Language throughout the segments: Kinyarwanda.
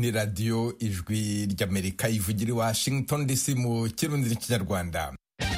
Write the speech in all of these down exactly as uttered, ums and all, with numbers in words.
ni radiyo ijwi ry'Amerika ivugira i Washington D C mu kirundi n'ikinyarwanda.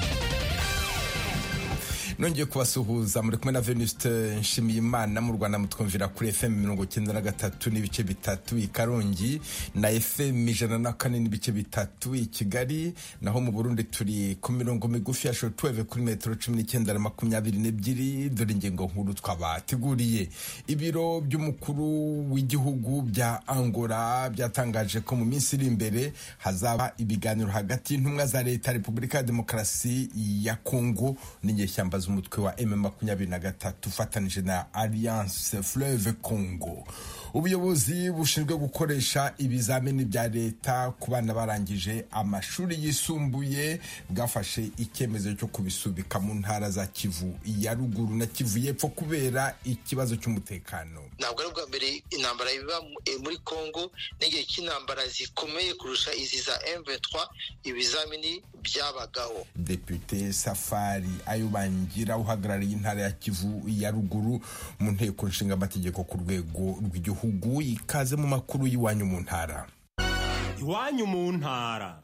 Nongeye kubasuhuza muri kumwe na Venuste Nshimiyimana mu Rwanda mutwumvira kuri F M mirongo icyenda na gatatu n'ibice bitatu i Karongi na F M ijana na kane n'ibice bitatu i Kigali, naho mu Burundi turi ku mirongo migufi ya shortwave kuri metero cumi n'icyenda na makumyabiri n'ebyiri. Dore ingingo nkuru twabateguriye. Ibiro by'umukuru w'igihugu bya Angola byatangaje ko mu minsi iri imbere hazaba ibiganiro hagati y'intumwa za leta ya Repubulika ya Demokarasi ya Kongo n'inyeshyamba z'umutwe wa M makumyabiri na gatatu ufatanije na Alliance Fleuve Congo. Ubuyobozi bushinzwe gukoresha ibizamini bya leta ku bana barangije amashuri yisumbuye bwafashe icyemezo cyo kubisubika mu ntara za Kivu ya ruguru na Kivu y'epfo kubera ikibazo cy'umutekano. Ntabwo ari bwa mbere intambara iba muri Kongo, n'igihe cy'intambara zikomeye kurusha izi za M vingt-trois ibizamini byabagaho. Depute Safari Ayubangira uhagarariye intara ya Kivu ya ruguru mu nteko nshinga amategeko ku rwego rw'igihugu, ikaze mu makuru y'iwanyu mu ntara. Iwanyu mu ntara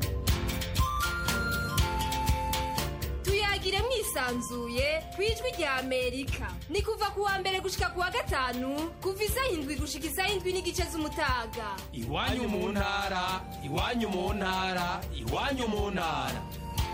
tuyagire mwisanzuye kwijwi rya Amerika, ni kuva ku wa mbere gushika ku wa gatanu kuva isaha indwi gushika isaha indwi n'igice z'umutaga. Iwanyu mu ntara, iwanyu mu ntara, iwanyu mu ntara.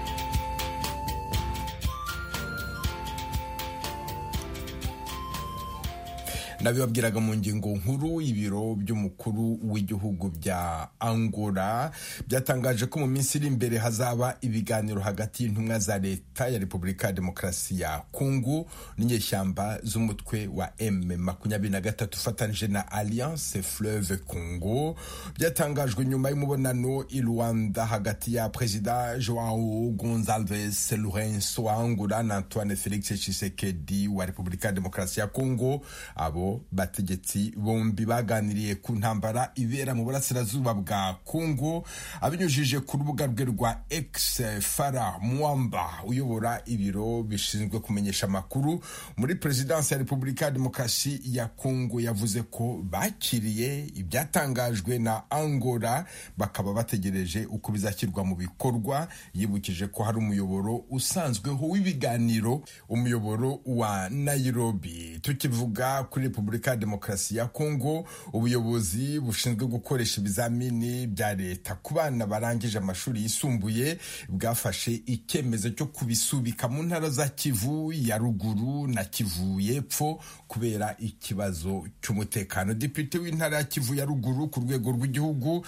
Nabibabwiraga mu ngingo nkuru, ibiro by'umukuru w'igihugu bya Angola byatangaje ko mu minsi iri imbere hazaba ibiganiro hagati y'intumwa za leta ya Repubulika ya Demokarasi ya Kongo n'inyeshyamba z'umutwe wa M makumyabiri na gatatu ufatanije na Alliance Fleuve Congo. Byatangajwe nyuma y'umubonano i Luanda hagati ya Perezida Joao Gonçalves Lourenço wa Angola na Antoine Felix Tshisekedi wa Repubulika ya Demokarasi ya Kongo. Abo bategetsi bombi baganiriye ku ntambara ibera mu burasirazuba bwa Kongo. Abinyujije ku rubuga rwe rwa X, Farah Mwamba uyobora ibiro bishinzwe kumenyesha amakuru muri Presidence ya Repubulika ya Demokarasi ya Kongo yavuze ko bakiriye ibyatangajwe na Angola, bakaba bategereje uko bizashyirwa mu bikorwa. Yibukije ko hari umuyoboro usanzweho w'ibiganiro, umuyoboro wa Nairobi. Tukivuga kuri Repubulika ya Demokarasi ya Kongo, ubuyobozi bushinzwe gukoresha ibizamini bya leta ku bana barangije amashuri yisumbuye bwafashe icyemezo cyo kubisubika mu ntara za Kivu ya ruguru na Kivu y'epfo kubera ikibazo cy'umutekano. Depute w'intara ya Kivu ya ruguru ku rwego rw'igihugu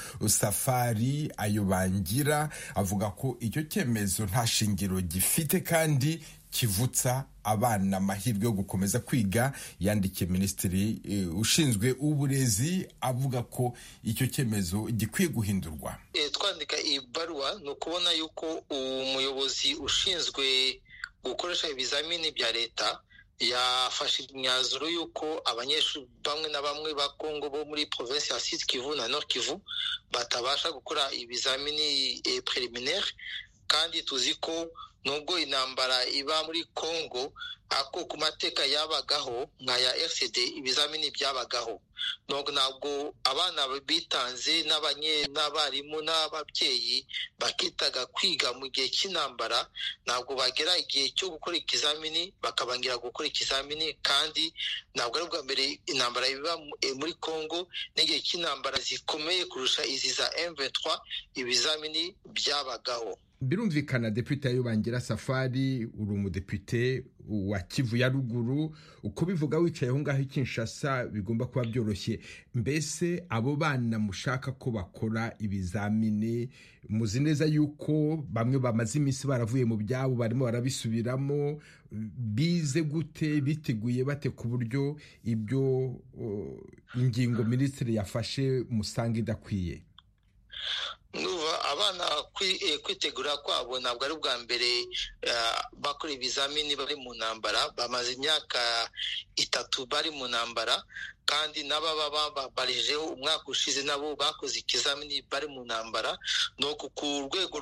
Safari Ayubangira avuga ko icyo cyemezo nta shingiro gifite kandi kivutsa abana amahirwe yo gukomeza kwiga. Yandikiye minisitiri e, ushinzwe uburezi avuga ko icyo cyemezo gikwiye guhindurwa. E, twandika ibaruwa no kubona yuko umuyobozi ushinzwe gukoresha ibizamini bya leta yafashe imyanzuro yuko abanyeshuri bamwe na bamwe ba Kongo bo muri province ya Sud Kivu na Nord Kivu batabasha gukora ibizamini e, preliminaire, kandi tuzi ko nubwo intambara iba muri Kongo ako ku mateka yabagaho nka ya R C D ibizamini byabagaho. Nubwo ntabwo abana bitanze n'abanye n'abarimu n'ababyeyi bakitaga kwiga mu gihe cy'intambara, ntabwo bagera igihe cyo gukora ikizamini bakabangira gukora ikizamini, kandi ntabwo ari bwa mbere intambara iba muri Kongo, n'igihe cy'intambara zikomeye kurusha izi za M vingt-trois ibizamini byabagaho. Birumvikana Depute Ayubangira Safari, uri umudepute wa Kivu ya ruguru, uko bivuga wicaye aho ngaho Kinshasa bigomba kuba byoroshye. Mbese abo bana mushaka ko bakora ibizamini, muzi neza yuko bamwe bamaze iminsi baravuye mu byabo barimo barabisubiramo, bize gute, biteguye bate ku buryo ibyo uh, ingingo minisitiri yafashe musanga idakwiye? Nuva abana kwitegura kwabo ntabwo ari ubwa mbere bakora ibizamini bari mu ntambara, bamaze imyaka itatu bari mu ntambara, kandi n'ababa babarijeho umwaka ushize nabo bakoze ikizamini bari mu ntambara. No ku rwego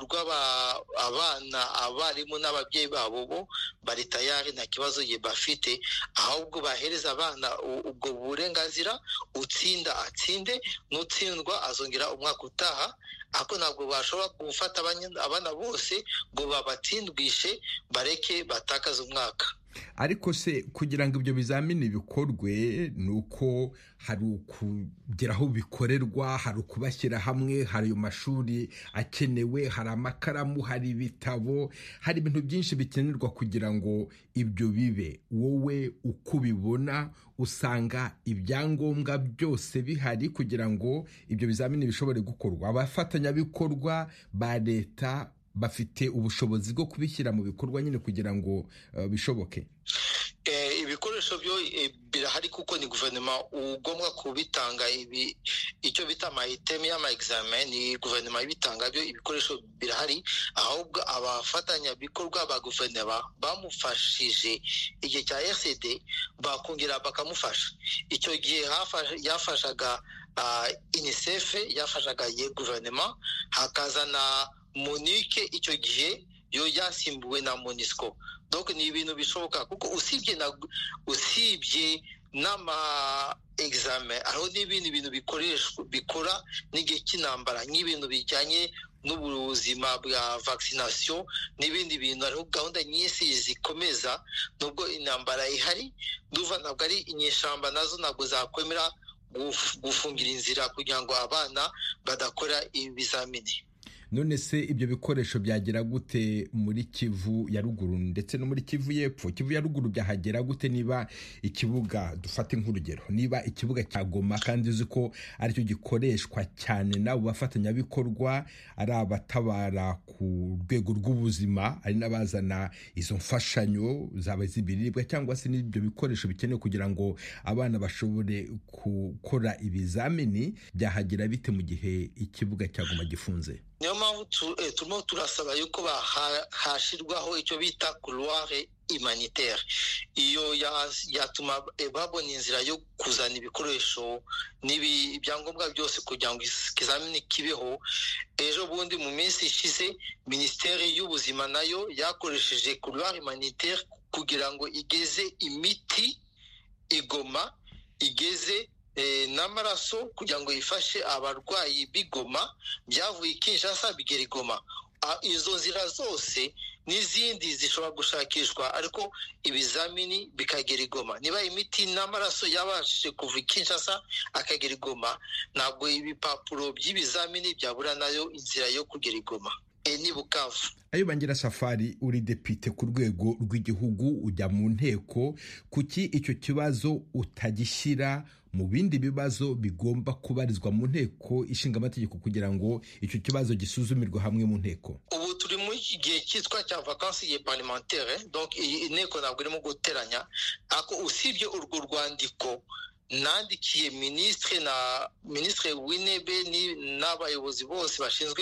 rw'abana abarimu n'ababyeyi babo bo bari tayari nta kibazo ye bafite, ahubwo bahereza abana ubwo burenganzira, utsinda atsinde, n'utsindwa azongera umwaka utaha. Ako ntabwo bashobora gufata abana bose ngo babatsindwishe bareke batakaza umwaka. Ariko se kugira ngo ibyo bizamini bikorwe ni uko hari ukugera aho bikorerwa, hari ukubashyira hamwe, hari ayo mashuri akenewe, hari amakaramu, hari ibitabo, hari ibintu byinshi bikenerwa kugira ngo ibyo bibe. Wowe uko ubibona usanga ibyangombwa byose bihari kugira ngo ibyo bizamini bishobore gukorwa? Abafatanyabikorwa ba leta bafite ubushobozi bwo kubishyira mu bikorwa nyine kugira ngo uh, bishoboke? Eh, ibikoresho byo eh, birahari kuko ni guverinoma ugomba kubitanga. Ibi icyo bita amayiteme y'ama examen ni guverinoma ibitanga. Byo ibikoresho birahari, ahubwo abafatanya bikorwa ba guverinoma bamufashije igihe cya R C D bakongera bakamufasha. Icyo gihe yafashaga uh, UNICEF, yafashaga ye guverinoma, hakazana Monique icyo gihe yo yasimbuwe na Monisco. Donc ni ibintu bishoboka kuko usibye na usibye n'ama examen aho n'ibindi bintu bikoreshwa bikora n'igihe cy'intambara, nk'ibintu bijyanye n'ubuzima bwa vaccination n'ibindi bintu. Hariho gahunda nyinshi zikomeza nubwo intambara ihari. Nduva ntabwo ari inyeshamba nazo ntabwo zakwemera gufungira inzira kugira ngo abana badakora ibizamini. None se ibyo bikoresho byagera gute muri Kivu ya ruguru ndetse no muri Kivu y'epfo? Kivu ya ruguru byahagera gute niba ikibuga, dufate nk'urugero, niba ikibuga cya Goma kandi uzi ko aricyo gikoreshwa cyane n'abo bafatanyabikorwa, ari abatabara ku rwego rw'ubuzima, ari n'abazana izo mfashanyo zaba z'ibiribwa cyangwa se n'ibyo bikoresho bikenewe kugira ngo abana bashobore gukora ibizamini, byahagera bite mu gihe ikibuga cya Goma gifunze? Niyo mpamvu turimo turasaba yuko hashirwaho icyo bita couloir humanitaire. Iyo yatuma babona inzira yo kuzana ibikoresho n'ibyangombwa byose kugira ngo ikizamini kibeho. Ejo bundi mu minsi ishize Minisiteri y'Ubuzima nayo yakoresheje couloir humanitaire kugira ngo igeze imiti igoma, igeze n'amaraso kugira ngo ifashe abarwayi b'Igoma, byavuye Kinshasa bigera Igoma. Izo nzira zose n'izindi zishobora gushakishwa, ariko ibizamini bikagera Igoma. Niba imiti n'amaraso yabashije kuva Kinshasa akagera Igoma, ntabwo ibipapuro by'ibizamini byabura nayo inzira yo kugera Igoma. E ni Bukavu. Ayubangira Safari, uri depite ku rwego rw'igihugu, ujya mu nteko. Kuki icyo kibazo utagishyira mu bindi bibazo bigomba kubarizwa mu nteko ishinga amategeko kugira ngo icyo kibazo gisuzumirwe hamwe mu nteko? Ubu turi mu gihe cyitwa cya vacances ye parlementaire, donc inteko ntabwo irimo guteranya. Ako usibye urwo rwandiko nandikiye ministre na ministre w'intebe n'abayobozi bose bashinzwe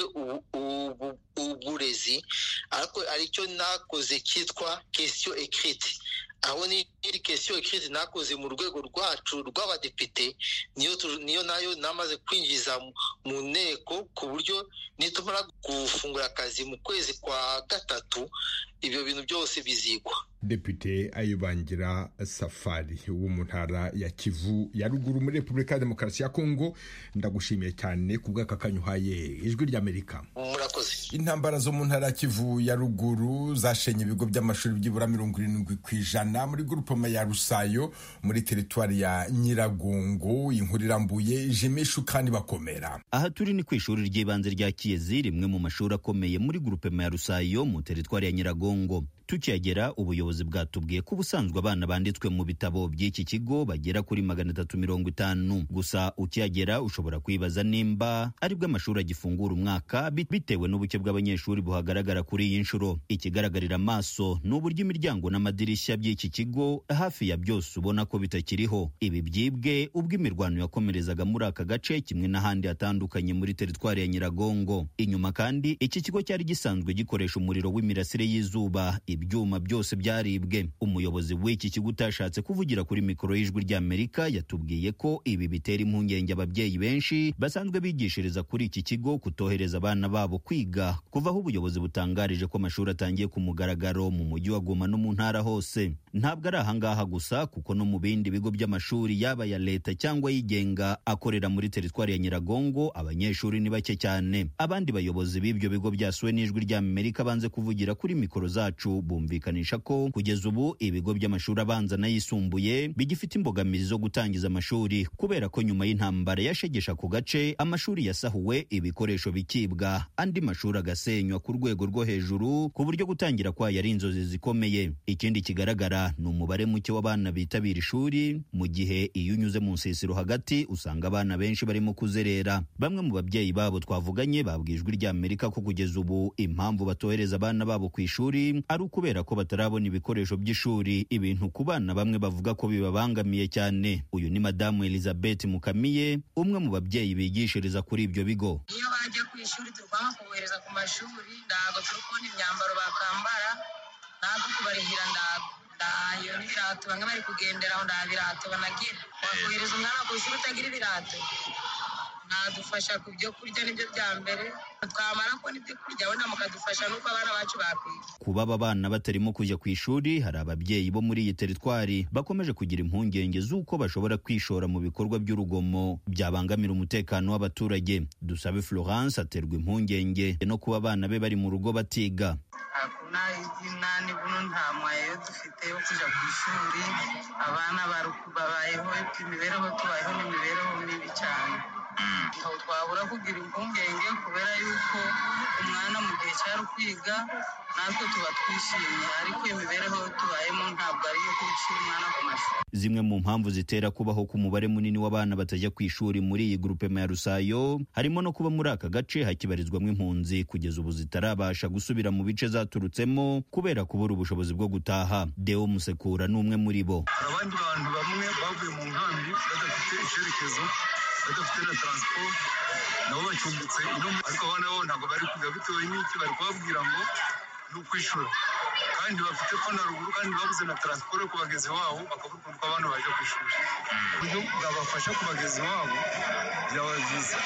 uburezi, ariko aricyo nakoze cyitwa question écrite. Aho ni iri question écrite nakoze mu rwego rwacu rw'abadepite, niyo niyo nayo namaze kwinjiza mu nteko ku buryo nitumara gufungura akazi mu kwezi kwa gatatu ibyo bintu byose bizigwa. Depite Ayubangira Safari wo mu ntara ya Kivu ya ruguru muri Repubulika ya Demokarasi ya Kongo, ndagushimiye cyane ku bw'akakanyuhaye Ijwi ry'Amerika. Murakoze. Intambara zo mu ntara ya Kivu ya ruguru zashenye ibigo by'amashuri byibura mirongo irindwi ku ijana muri groupement ya Rusayo muri teritwari ya Nyiragongo. Inkuru irambuye Jimishu kandi bakomera. Aha turi ni ku ishuri ry'ibanze rya Kiyezi, rimwe mu mashuri akomeye muri groupement ya Rusayo mu teritwari ya Nyiragongo. Tukiyagera ubuyobozi bwatubwiye ko ubusanzwe abana banditswe mu bitabo by'iki kigo bagera kuri magana atatu mirongo itanu. Gusa ukiyagera ushobora kwibaza nimba aribwo amashuri agifungura umwaka bitewe n'ubuke bw'abanyeshuri buhagaragara kuri iyi nshuro. Ikigaragarira amaso ni uburyo imiryango n'amadirishya by'iki kigo hafi ya byose ubona ko bitakiriho. Ibi byibwe ubwo imirwano yakomerezaga muri aka gace kimwe n'ahandi hatandukanye muri teritwari ya Nyiragongo. Inyuma kandi iki kigo cyari gisanzwe gikoresha umuriro w'imirasire y'izuba. ibyuma byose byaribwe. Umuyobozi w'iki kigo utashatse kuvugira kuri mikoro y'Ijwi ry'Amerika yatubwiye ko ibi bitera impungenge ababyeyi benshi basanzwe bigishiriza kuri iki kigo kutohereza abana babo kwiga kuva aho ubuyobozi butangarije ko amashuri atangiye ku mugaragaro mu mujyi wa Goma no mu ntara hose. Ntabwo ari ahangaha gusa kuko no mu bindi bigo by'amashuri yaba ya leta cyangwa yigenga akorera muri teritwari ya Nyiragongo abanyeshuri ni bake cyane. Abandi bayobozi b'ibyo bigo byasuwe n'Ijwi ry'Amerika banze kuvugira kuri mikoro zacu bumvikanisha ko kugeza ubu ibigo by'amashuri abanza n'ayisumbuye bigifite imbogamizi zo gutangiza amashuri kubera ko nyuma y'intambara yashegesha ku gace amashuri yasahuwe, ibikoresho bikibwa, andi mashuri agasenywa ku rwego rwo hejuru ku buryo gutangira kwayo ari inzozi zikomeye. Ikindi kigaragara ni umubare muke w'abana bitabira ishuri, mu gihe iyo unyuze mu nsisiro hagati usanga abana benshi barimo kuzerera. Bamwe mu babyeyi babo twavuganye babwiye Ijwi ry'Amerika ko kugeza ubu impamvu batohereza abana babo ku ishuri ari ukubera ko batarabona ibikoresho by'ishuri, ibintu ku bana bamwe bavuga ko bibabangamiye cyane. Uyu ni Madamu Elizabeth Mukamiye, umwe mu babyeyi bigishiriza kuri ibyo bigo. Iyo bajya ku ishuri turwanga kubohereza ku mashuri, ntabwo turi kubona imyambaro bakambara, ntabwo kubarihira ndago ndayo n'ibirato, bamwe bari kugenderaho nta birato banagira. Wakohereza umwana ku ishuri utagira ibirato nadufasha ku byo kurya n'ibyo bya mbere, twamara kubona ibyo kurya wenda mukadufasha n'uko abana bacu bakwiga. Kuba aba bana batarimo kujya ku ishuri, hari ababyeyi bo muri iyi teritwari bakomeje kugira impungenge z'uko bashobora kwishora mu bikorwa by'urugomo byabangamira umutekano w'abaturage. Dusabe Florence aterwa impungenge no kuba abana be bari mu rugo batiga. Hakuna izina nibuno nta mwayo dufite yo kujya ku ishuri, abana babayeho imibereho tubayeho n'imibereho mibi cyane. Aho twabura kugira impungenge kubera yuko umwana mu gihe cyari kwiga natwe tuba twishimye, ariko imibereho tubayemo ntabwo ari iyo kwicira umwana ku mashuri. Zimwe mu mpamvu zitera kubaho ku mubare munini w'abana batajya ku ishuri muri iyi grupema ya Rusayo harimo no kuba muri aka gace hakibarizwamo impunzi kugeza ubu zitarabasha gusubira mu bice zaturutsemo kubera kubura ubushobozi bwo gutaha. Deo Musekura ni umwe muri bo. Abandi bantu bamwe bavuye mu nkambi badafite icyerekezo, badafite na transport, nabo bacumbitse ino, ariko abana bo ntabwo bari kwiga bitewe n'iki, bari kubabwira ngo ni ukwishura kandi bafite ko na ruguru kandi babuze na transport yo kubageza iwabo, bakavuga ko abana baje ku ishuri. Uburyo bwabafasha kubageza iwabo byaba byiza,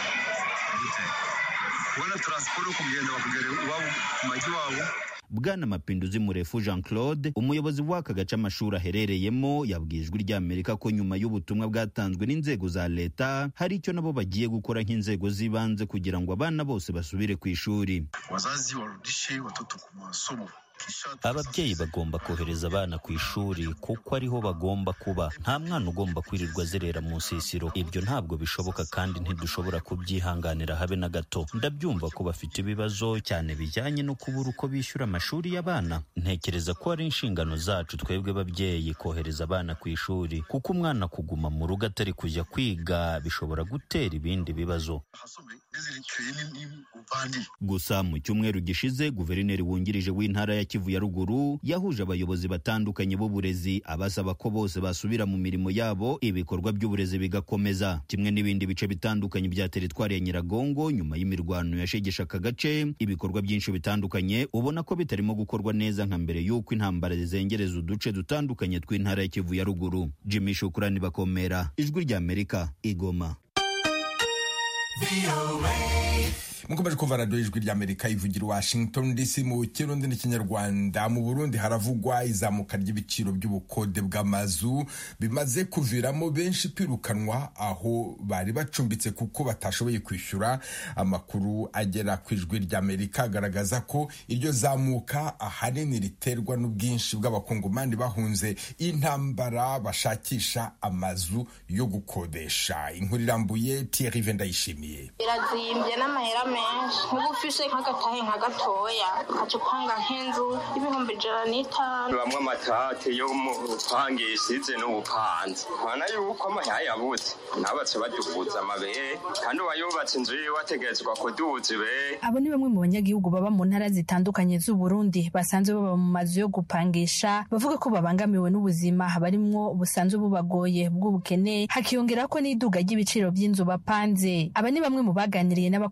kubona transport yo kugenda bakagera iwabo ku majyi wabo. Bwana Mapinduzi Murefu Jean Claude, umuyobozi w'aka gace amashuri aherereyemo, yabwiye Ijwi ry'Amerika ko nyuma y'ubutumwa bwatanzwe n'inzego za leta hari icyo nabo bagiye gukora nk'inzego z'ibanze kugira ngo abana bose basubire ku ishuri. Wazazi warudishe watoto ku masomo. Ababyeyi bagomba kohereza abana ku ishuri kuko ariho bagomba kuba. Nta mwana ugomba kwirirwa zerera mu nsisiro. Ibyo ntabwo bishoboka kandi ntidushobora kubyihanganira habe na gato. Ndabyumva ko bafite ibibazo cyane bijyanye no kubura uko bishyura amashuri y'abana. Ntekereza ko ari inshingano zacu twebwe babyeyi kohereza abana ku ishuri kuko umwana kuguma mu rugo atari kujya kwiga bishobora gutera ibindi bibazo. Gusa mu cyumweru gishize guverineri wungirije w'intara ya Kivu ya ruguru yahuje abayobozi batandukanye b'uburezi abasaba ko bose basubira mu mirimo yabo, ibikorwa by'uburezi bigakomeza kimwe n'ibindi bice bitandukanye bya teritwari ya Nyiragongo. Nyuma y'imirwano yashegesha aka gace, ibikorwa byinshi bitandukanye ubona ko bitarimo gukorwa neza nka mbere y'uko intambara zizengereza uduce dutandukanye tw'intara ya Kivu ya ruguru. Jimmy Shukrani Bakomera, Ijwi ry'Amerika, Igoma. mukomeje kumva radiyo Ijwi ry'Amerika ivugira Washington D C mu Kirundi n'Ikinyarwanda. Mu Burundi haravugwa izamuka ry'ibiciro by'ubukode bw'amazu bimaze kuviramo benshi kwirukanwa aho bari bacumbitse kuko batashoboye kwishyura. Amakuru agera ku Ijwi ry'Amerika agaragaza ko iryo zamuka ahanini riterwa n'ubwinshi bw'abakongomani bahunze intambara bashakisha amazu yo gukodesha. Inkuru irambuye Thierry Vendayishimiye. Birazimbye n'amahera menshi, nk'ubu ufise nk'agatahe nka gatoya ukaca upanga nk'inzu y'ibihumbi ijana n'itanu. Bamwe amatate yo mu rupange isize n'ubupanze ubona yuko amahera yabuze, ntabatse baduhuza amabere kandi uwayubatse inzu yiwe ategerezwa kuduza ibere. Abo ni bamwe mu banyagihugu baba mu ntara zitandukanye z'Uburundi basanzwe baba mu mazu yo gupangisha, bavuga ko babangamiwe n'ubuzima barimwo busanzwe bubagoye bw'ubukene, hakiyongera ko n'iduga ry'ibiciro by'inzu bapanze. Aba ni bamwe mu baganiriye n'abakunzi b'Ijwi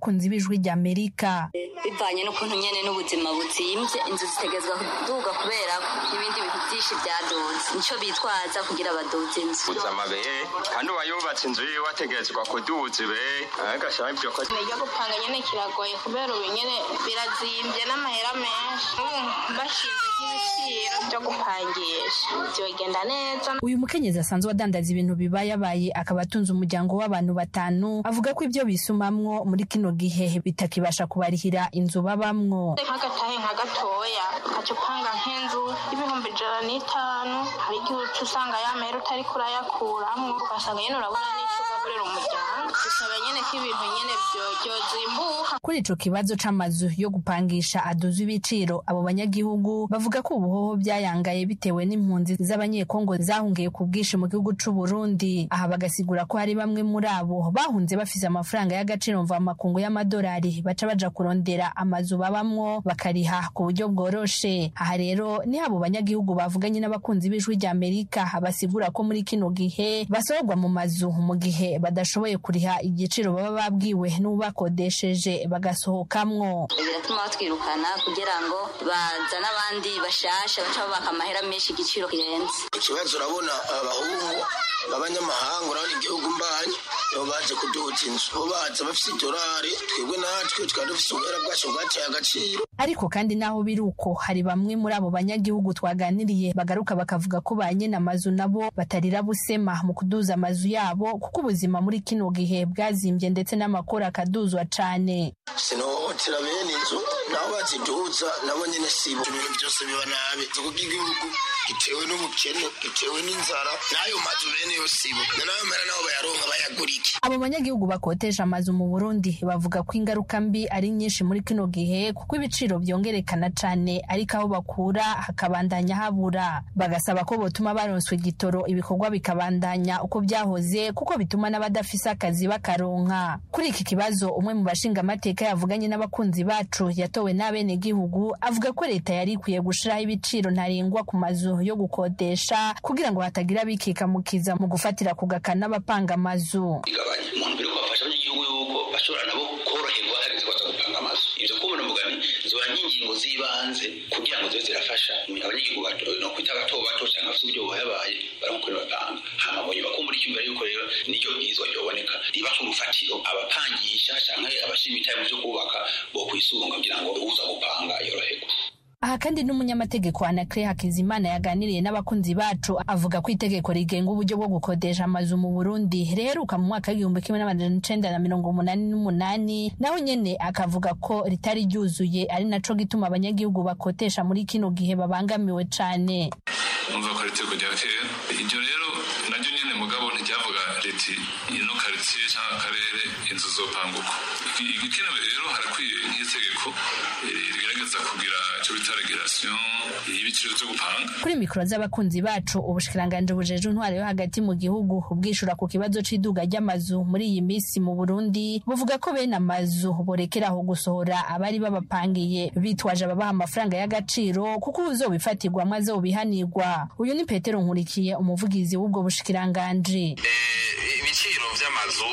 n'ijwi ry'Amerika. Bivanye n'ukuntu nyene n'ubuzima buzimvye, inzu zitegezwa kuduga kubera ibindi bintu byinshi byadoze, nico bitwaza kugira badoze inzu amabere, kandi uwayubatse inzu yiwe ategezwa kuduza ibe agashaka ibyo ko nijya gupanga nyene kiragoye kubera ubu nyene birazimvye n'amahera menshi, bashinze nk'ibiciro byo gupangisha byogenda neza. Uyu mukenyezi asanzwe adandaza ibintu bibayabaye akaba atunze umuryango w'abantu batanu, avuga ko ibyo bisumamwo muri kino gihe bitakibasha kubarihira inzu babamwo. Nk'agatahe nka gatoya ukaca upanga nk'inzu y'ibihumbi ijana n'itanu, hari igihe uca usanga ya mahera utari kurayakuramwo, ugasanga nyene urabona n'icyo ugaburira umuryango. Bisaba nyene ko ibintu nyene vyozimbuka. Kuri ico kibazo c'amazu yo gupangisha aduza ibiciro, abo banyagihugu bavuga ko ubuhoho byayangaye bitewe n'impunzi z'abanyekongo zahungiye ku bwinshi mu gihugu c'u Burundi. Aha bagasigura ko hari bamwe muri abo bahunze bafise amafaranga y'agaciro mva makungu y'amadolari, baca baja kurondera amazu babamwo bakariha ku buryo bworoshe. Aha rero ni abo banyagihugu bavuganye n'abakunzi b'ijwi ry'Amerika basigura ko muri kino gihe basorogwa mu mazu mu gihe badashoboye kuriha igiciro baba babwiwe n'ubakodesheje bagasohokamwo. Biratuma batwirukana kugira ngo bazane abandi bashasha baca babaka amahera menshi igiciro kirenze. Ikibazo urabona abahungu b'abanyamahanga, urabona igihugu mbanyi nibo baje kuduza inzu, bo baza bafise idolari, twebwe natwe tukaba dufise ubuhera bwacu bwateye agaciro. Ariko kandi naho biri uko, hari bamwe muri abo banyagihugu twaganiriye bagaruka bakavuga ko ba nyene amazu nabo batarira busema mu kuduza amazu yabo, kuko ubuzima muri kino gihe bwazimvye ndetse n'amakuru akaduzwa cane. Sinohotera bene inzu nabo baziduza nabo nyene sibo, ibintu byose biba nabi, kuko igihugu gitewe n'ubukene, gitewe n'inzara, nayo mazu bene yo sibo, nayo mera nabo bayaronka bayagurike. Abo banyagihugu bakotesha amazu mu Burundi bavuga ko ingaruka mbi ari nyinshi muri kino gihe, kuko ibiciro byongerekana cane ariko aho bakura hakabandanya habura. Bagasaba ko botuma baronswe igitoro ibikorwa bikabandanya uko byahoze, kuko bituma n'abadafise akazi bakaronka. Kuri iki kibazo umwe mu bashinga amateka yavuganye n'abakunzi bacu yatowe n'abene gihugu, avuga ko leta yari ikwiye gushiraho ibiciro ntarengwa ku mazu yo gukodesha kugira ngo hatagira bikika mukiza mu gufatira ku gakana n'abapanga amazu. Igabanya mu mbere ko bafasha abanyagihugu yuko bashobora nabo koroherwa hageze kwaza gupanga amazu. Ivyo kubona mugani zoba n'ingingo zibanze kugira ngo zibe zirafasha abanyagihugu bato no kwita bato bato cyangwa se uburyo buhabaye baramukore batanga. Hama bonye bakumbura icyumba yuko rero n'iryo bwizwa ryoboneka riba nk'urufatiro abapangisha cyangwa abashimita mu byo kubaka bo kwisunga kugira ngo uza gupanga yoroherwa. Aha kandi n'umunyamategeko Anacre Hakizimana yaganiriye n'abakunzi bacu avuga ko itegeko rigenga uburyo bwo gukodesha amazu mu Burundi riheruka mu mwaka w'igihumbi kimwe n'amajana icenda na mirongo umunani n'umunani, naho nyene akavuga ko ritari ryuzuye, ari naco gituma abanyagihugu bakotesha muri kino gihe babangamiwe cane. Umva ko ritego rya kera iryo rero naryo nyene mugabo ntiryavuga riti ino quartier cyangwa akarere inzu zopanguka. Igikenewe rero harakwiye nk'itegeko rigerageza kugira ico bita regulation y'ibiciro byo gupanga. Kuri mikoro z'abakunzi bacu, ubushikiranganje bujeje intwaro yo hagati mu gihugu ubwishura ku kibazo c'iduga ry'amazu muri iyi misi mu Burundi buvuga ko bene amazu borekeraho gusohora abari babapangiye bitwaje ababaha amafaranga y'agaciro, kuko uzobifatirwa maze ubihanirwa. Uyu ni Petero Nkurikiye, umuvugizi w'ubwo bushikiranganje. Ibiciro vy'amazu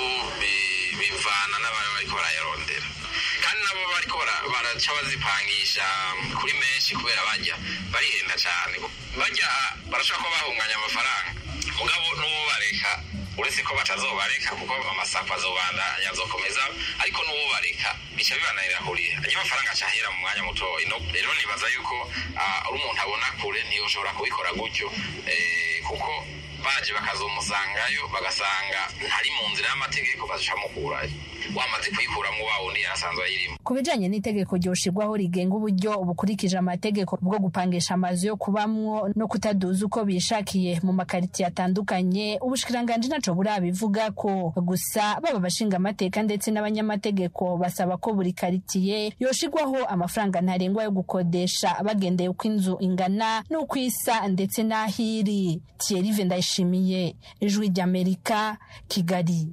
bivana n'abari bariko barayarondera, kandi nabo bariko baraca bazipangisha kuri menshi kubera bajya barihenda cyane. Bajya barashobora ko bahunganya amafaranga mugabo n'uwo bareka, uretse ko batazobareka kuko amasafa azobandanya azokomeza, ariko n'uwo bareka bica bibananira kuriha ayo mafaranga acahera mu mwanya muto. Rero nibaza yuko ari umuntu abona kure ntiyoshobora kubikora gutyo, kuko baje bakazomusangayo bagasanga ntari mu nzira y'amategeko bazicamukurayo, wamaze kuyikuramwo wa wundi yarasanzwe ayirimo. Ku bijanye n'itegeko ryoshirwaho rigenga uburyo bukurikije amategeko bwo gupangisha amazu yo kubamwo no kutaduza uko bishakiye mu makaritiye atandukanye, ubushikiranganje naco burabivuga ko. Gusa baba bashinga amateka ndetse n'abanyamategeko basaba ko buri karitiye yoshirwaho amafaranga ntarengwa yo gukodesha bagendeye uko inzu ingana n'uko isa ndetse n'ahiri. Thierry Vendayishimiye, Ijwi ry'Amerika, Kigali.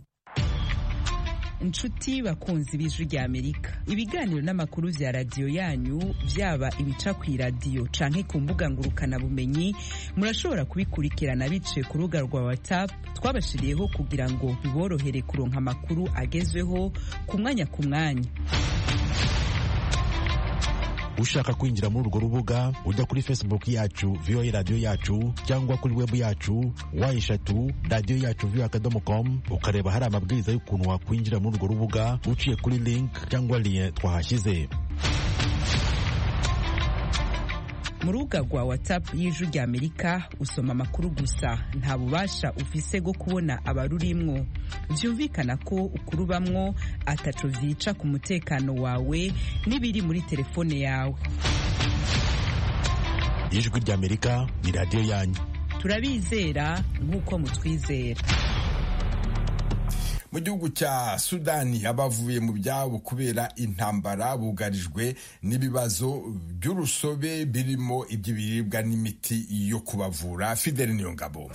Inshuti bakunzi b'Ijwi ry'Amerika, ibiganiro n'amakuru vya radio yanyu vyaba ibica ku radio canke ku mbuga ngurukana bumenyi murashobora kubikurikirana biciye ku rubuga rwa WhatsApp twabashiriyeho kugira ngo biborohere kuronka amakuru agezweho ku mwanya ku mwanya. ushaka kwinjira muri urwo rubuga ujya kuri Facebook yacu V O A radio yacu cyangwa kuri web yacu wa eshatu radio yacu v o a akadomo com ukareba hari amabwiriza y'ukuntu wakwinjira muri urwo rubuga uciye kuri link cyangwa lien twahashyize. mu rubuga rwa WhatsApp y'Ijwi ry'Amerika usoma amakuru gusa nta bubasha ufise bwo kubona abarurimwo. Vyumvikana ko ukurubamwo ataco vyica ku mutekano wawe n'ibiri muri telefone yawe. Ijwi ry'Amerika ni radio yanyu. Turabizera nk'uko mutwizera. Mu gihugu cya Sudani abavuye mu byabo kubera intambara bugarijwe n'ibibazo by'urusobe birimo iby'ibiribwa n'imiti yo kubavura. Fidel Niyongabo.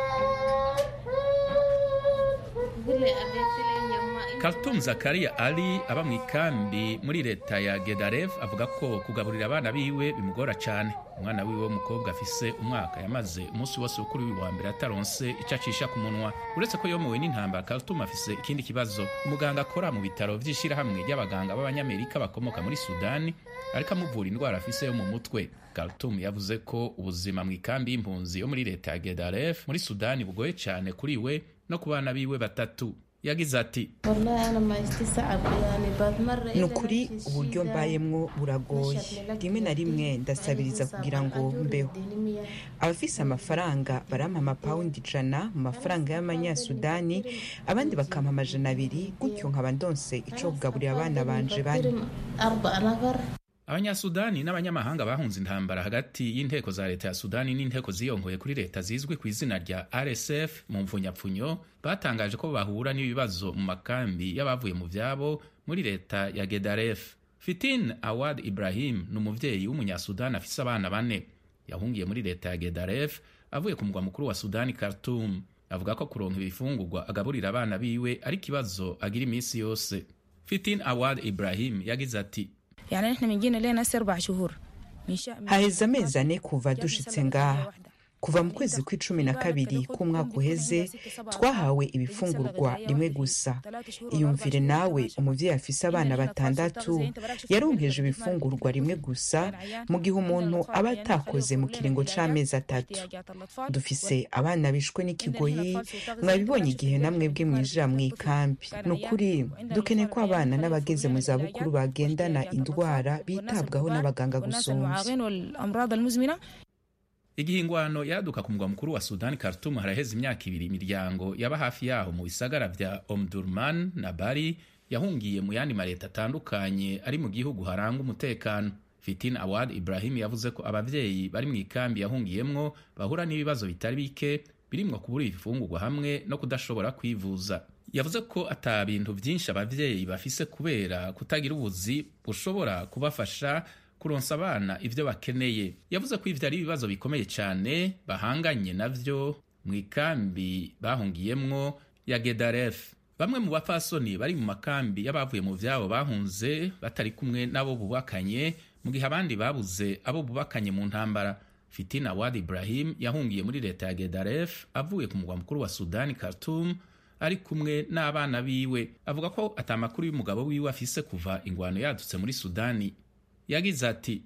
Khartoum Zakaria Ali aba mu ikambi muri leta ya Gedaref avuga ko kugaburira abana biwe bimugora cyane. Umwana wiwe w'umukobwa afise umwaka yamaze umunsi wose ukuri wa mbere ataronse icacisha ku munwa. Uretse ko yomowe n'intambara, Khartoum afise ikindi kibazo. Umuganga akora mu bitaro vy'ishirahamwe ry'abaganga b'abanyamerika bakomoka muri Sudani ariko amuvura indwara afise yo mu mutwe. Khartoum yavuze ko ubuzima mu ikambi y'impunzi yo muri leta ya Gedaref muri Sudani bugoye cyane kuri we no ku bana biwe batatu. Yagize ati ni ukuri uburyo mbayemwo buragoye, rimwe na rimwe ndasabiriza kugira ngo mbeho. Abafise amafaranga barampa amapawundi ijana mu mafaranga y'amanyasudani, abandi bakampa amajana abiri, gutyo nkaba ndonse ico kugaburira abana banje bane. Abanyasudani n'abanyamahanga bahunze intambara hagati y'inteko za leta ya Sudani n'inteko ziyongoye kuri leta zizwi ku izina rya R S F mu mvunyapfunyo batangaje ko bahura n'ibibazo mu makambi y'abavuye mu vyabo muri leta ya Gedaref. Fitin Awad Ibrahim ni umuvyeyi w'umunyasudani afise abana bane. Yahungiye muri leta ya Gedaref avuye ku mugwa mukuru wa Sudani Khartoum. Avuga ko kuronka ibifungurwa agaburira abana biwe ari kibazo agira iminsi yose. Fitin Awad Ibrahim yagize ati haheze amezi ane kuva dushitse ngaha. Kuva mu kwezi kw'icumi na kabiri k'umwaka uheze twahawe ibifungurwa rimwe gusa. Iyumvire nawe umuvyeyi afise abana batandatu yaronkeje ibifungurwa rimwe gusa mu gihe umuntu aba atakoze mu kiringo c'amezi atatu. Dufise abana bishwe n'ikigoyi, mwabibonye igihe namwe bwe mwinjira mu ikambi. Nukuri dukeneye ko abana n'abageze mu zabukuru bagendana indwara bitabwaho n'abaganga gusumvya. Igihingwano yaduka ku mugwa mukuru wa Sudani Khartoum haraheze imyaka ibiri. Imiryango yaba hafi yaho mu bisagara vya Omdurman na Bari yahungiye mu yandi maleta atandukanye ari mu gihugu haranga umutekano. Fitin Awad Ibrahim yavuze ko abavyeyi bari mu ikambi yahungiyemwo bahura n'ibibazo bitari bike birimwo kubura ibifungurwa hamwe no kudashobora kwivuza. Yavuze ko ata bintu vyinshi abavyeyi bafise kubera kutagira ubuzi bushobora kubafasha kuronsa abana ivyo bakeneye. Yavuze ko ivyo ari ibibazo bikomeye cyane bahanganye navyo mu ikambi bahungiyemwo ya Gedaref. Bamwe mu bapfasoni bari mu makambi y'abavuye mu vyabo bahunze batari kumwe nabo bubakanye, mu gihe abandi babuze abo bubakanye mu ntambara. Fitina Awad Ibrahim yahungiye muri leta ya Gedaref avuye ku mugwa mukuru wa Sudani Khartoum ari kumwe n'abana biwe. Avuga ko atamakuru y'umugabo wiwe afise kuva ingwano yadutse muri Sudani. Yagize ati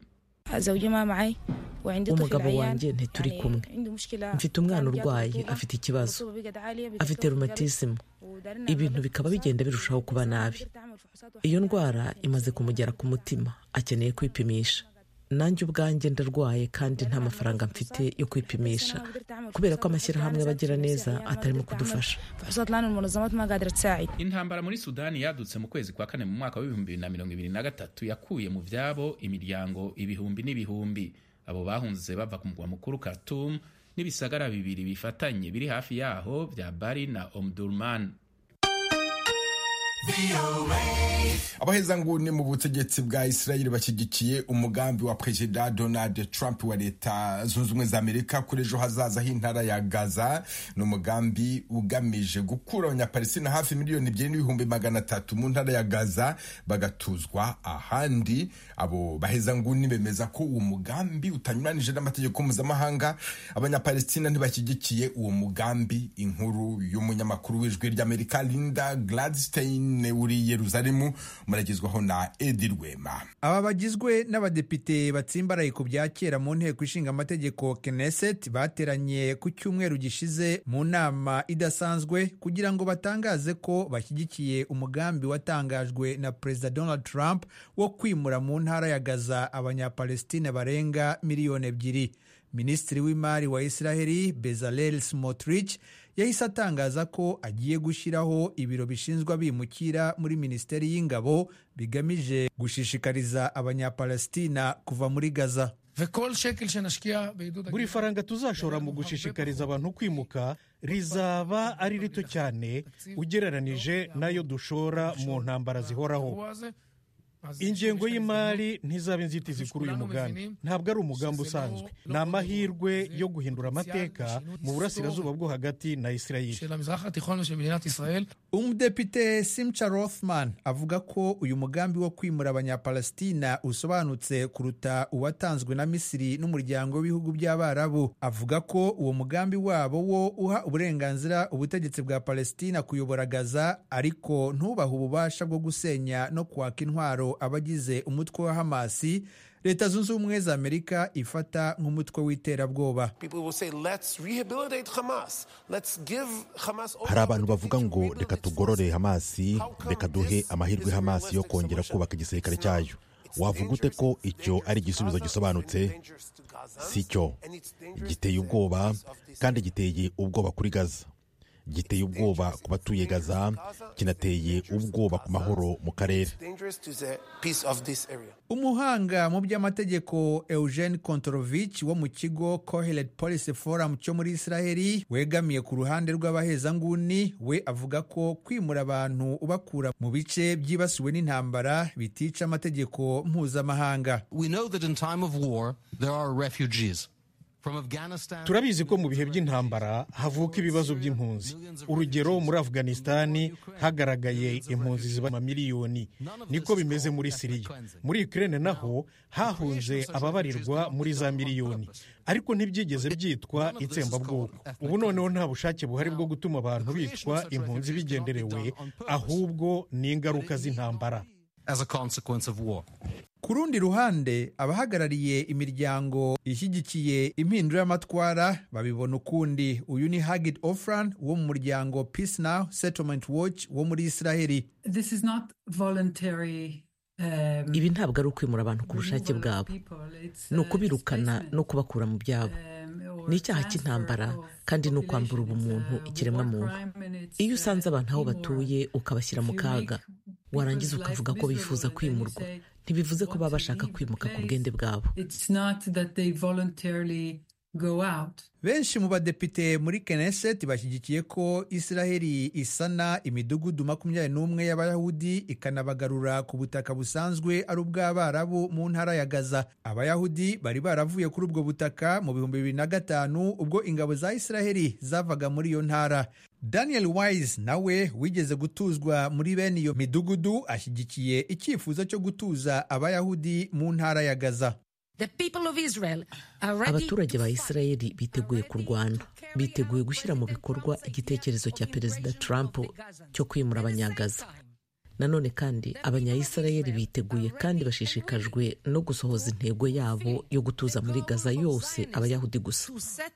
umugabo wanjye ntituri kumwe, mfite umwana urwaye afite ikibazo, afite rheumatism, ibintu bikaba bigenda birushaho kuba nabi. Iyo ndwara imaze kumugera ku mutima, akeneye kwipimisha. Nanjye ubwanjye ndarwaye kandi nta mafaranga mfite yo kwipimisha kubera ko amashyirahamwe bagira neza atarimo kudufasha. Intambara muri Sudani yadutse mu kwezi kwa kane mu mwaka w'ibihumbi bibiri na mirongo ibiri na gatatu yakuye mu vyabo imiryango ibihumbi n'ibihumbi. Abo bahunze bava ku mugwa mukuru Khartoum n'ibisagara bibiri bifatanye biri hafi yaho vya Bari na Omdurman. Abahezanguni mu butegetsi bwa Israel bashyigikiye umugambi wa Perezida Donald Trump wa leta zunze ubumwe za Amerika kuri ejo hazaza h'intara ya Gaza. Ni umugambi ugamije gukura abanyapalestina hafi miliyoni ebyiri n'ibihumbi magana atatu mu ntara ya Gaza bagatuzwa ahandi. Abo bahezanguni bemeza ko uwo mugambi utanyuranije n'amategeko mpuzamahanga. Abanyapalestina ntibashyigikiye uwo mugambi. Inkuru y'umunyamakuru w'ijwi ry'Amerika Linda Gladstein none uri Yerusalemu muragezwaho na Edi Rwema. Aba bagizwe n'abadepite batsimbaraye ku bya kera mu nteko ishinga amategeko Knesset bateranye ku cyumweru gishize mu nama idasanzwe kugira ngo batangaze ko bashyigikiye umugambi watangajwe na Perezida Donald Trump wo kwimura mu ntara ya Gaza abanyapalestina barenga miliyoni ebyiri. Minisitiri w'imari wa Israheli Bezalel Smotrich yahise atangaza ko agiye gushyiraho ibiro bishinzwe abimukira muri Minisiteri y'Ingabo bigamije gushishikariza abanyapalestina kuva muri Gaza. Buri faranga tuzashora mu gushishikariza abantu kwimuka rizaba ari rito cyane ugereranije nayo dushora mu ntambara zihoraho. Ingengo y'imari ntizaba inzitizi kuri uyu mugambi. Ntabwo ari umugambi usanzwe, ni amahirwe yo guhindura amateka mu burasirazuba bwo hagati na Isirayeli. Umudepite Simcha Rothman avuga ko uyu mugambi wo kwimura abanyapalestina usobanutse kuruta uwatanzwe na Misiri n'umuryango w'ibihugu by'Abarabu. Avuga ko uwo mugambi wabo wo uha uburenganzira ubutegetsi bwa Palestina kuyobora Gaza, ariko ntubaha ububasha bwo gusenya no kwaka intwaro abagize umutwe wa Hamasi, Leta Zunze Ubumwe za Amerika ifata nk'umutwe w'iterabwoba. Hari abantu bavuga ngo reka tugorore Hamasi, reka duhe amahirwe Hamasi yo kongera kubaka igisirikare cyayo. Wavuga ute ko icyo ari igisubizo gisobanutse? Si cyo. Giteye ubwoba, kandi giteye ubwoba kuri Gaza. Giteye ubwoba ku batuye Gaza, kinateye ubwoba ku mahoro mu karere. Umuhanga mu by'amategeko Eugene Kontorovich wo mu kigo Kohelet Policy Forum cyo muri Israheli wegamiye ku ruhande rw'abahezanguni, we avuga ko kwimura abantu ubakura mu bice byibasiwe n'intambara bitica amategeko mpuzamahanga. We know that in time of war there are refugees. Turabizi ko mu bihe by'intambara havuka ibibazo by'impunzi. Urugero, muri Afghanistani hagaragaye impunzi ziba amamiliyoni. Niko bimeze muri Siriya. Muri Ukraine naho hahunze ababarirwa muri za miliyoni. Ariko ntibyigeze byitwa itsembabwoko. Ubu noneho nta bushake buhari bwo gutuma abantu bitwa impunzi bigenderewe, ahubwo ni ingaruka z'intambara. As a consequence of war. Ku rundi ruhande, abahagarariye imiryango ishyigikiye impinduramatwara babibona ukundi. Uyu ni Hagit Ofran wo mu muryango Peace Now Settlement Watch wo muri Israheli. This is not voluntary. Um, Ibi ntabwo ari ukwimura abantu ku bushake bwabo, ni ukubirukana no kubakura mu byabo. Ni icyaha cy'intambara kandi ni ukwambura ubumuntu ikiremwa muntu. Iyo usanze abantu aho batuye ukabashyira mu kaga, warangiza ukavuga ko bifuza kwimurwa, ntibivuze ko baba bashaka kwimuka ku bwende bwabo. Benshi mu badepite muri Knesset bashyigikiye ko Israheli isana imidugudu makumyabiri n'umwe y'Abayahudi ikanabagarura ku butaka busanzwe ari ubw'Abarabu mu ntara ya Gaza. Abayahudi bari baravuye kuri ubwo butaka mu bihumbi bibiri na gatanu ubwo ingabo za Israheli zavaga muri iyo ntara. Daniel Wise nawe wigeze gutuzwa muri bene iyo midugudu ashyigikiye icyifuzo cyo gutuza Abayahudi mu ntara ya Gaza. Abaturage ba Israeli biteguye kurwana, biteguye gushyira mu bikorwa igitekerezo cya Perezida Trump cyo kwimura abanyagaza. Nanone kandi abanya-Israeli biteguye kandi bashishikajwe no gusohoza intego yabo yo gutuza muri Gaza yose Abayahudi gusa.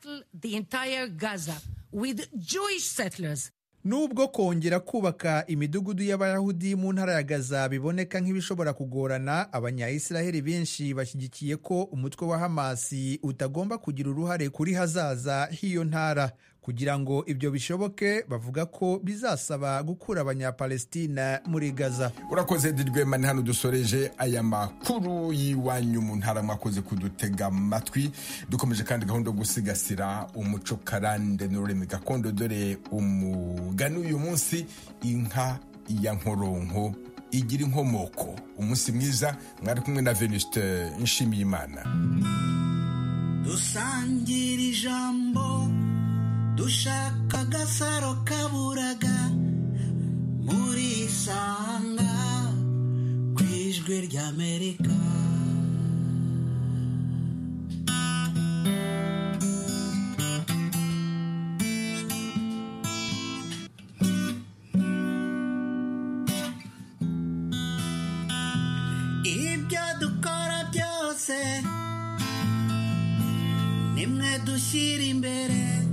Nubwo kongera kubaka imidugudu y'Abayahudi mu ntara ya Gaza biboneka nk'ibishobora kugorana, abanya-Israheli benshi bashyigikiye ko umutwe wa Hamasi utagomba kugira uruhare kuri hazaza h'iyo ntara. Kugira ngo ibyo bishoboke, bavuga ko bizasaba gukura abanyapalestina muri Gaza. Urakoze Dirwema, ni hano dusoreje aya makuru y'iwanyu mu ntara, mwakoze kudutega amatwi. Dukomeje kandi gahunda yo gusigasira umuco karande n'ururimi gakondo, dore umugani uyu munsi, inka ya nkoronko igira inkomoko. Umunsi mwiza, mwari kumwe na Venuste Nshimiyimana. Dusangira ijambo, dushaka agasaro kaburaga, muri Isanga ku Ijwi ry'Amerika. dushyira imbere